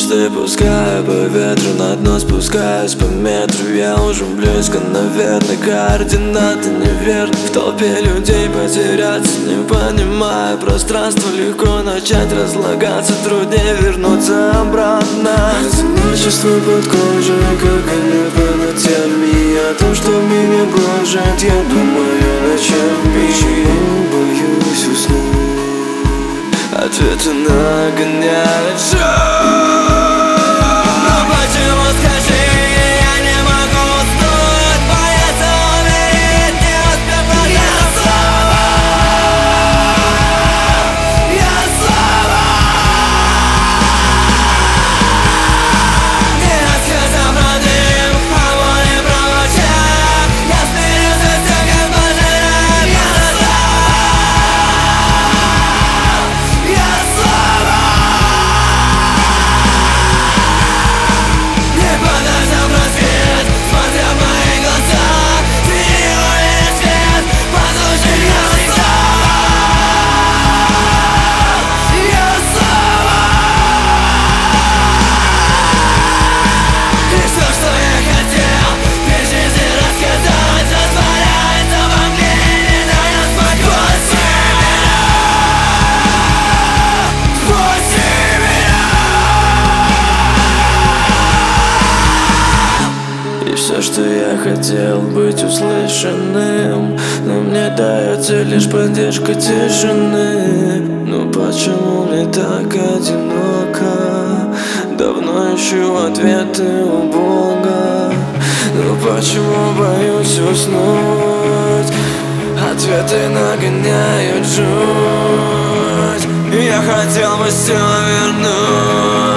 мечты пускаю по ветру, на дно спускаюсь по метру. Я уже близко, наверное, координаты неверны. В толпе людей потеряться, не понимая пространство. Легко начать разлагаться, труднее вернуться обратно. Одиночество под кожей, как небо над теми. О том, что меня гложет, я думаю ночами. Боюсь уснуть, ответы нагоняют шум. Но почему, скажи, я не могу уснуть? Бояться умереть, не успев подняться. Я слова, не рассказав родным, кого не промолчав. Я смирился с тем, как пожираю красота. Я слова, не подождав рассвет, смотря в мои глаза. Ты не увидишь свет, послушай голоса. Я слова, и все, что я хотел без жизни рассказать, растворяется во мне, не дает спокойствия. И все, что я хотел, быть услышанным, но мне дается лишь поддержка тишины. Ну почему мне так одиноко? Давно ищу ответы у Бога. Ну почему боюсь уснуть? Ответы нагоняют жуть. Я хотел бы все вернуть.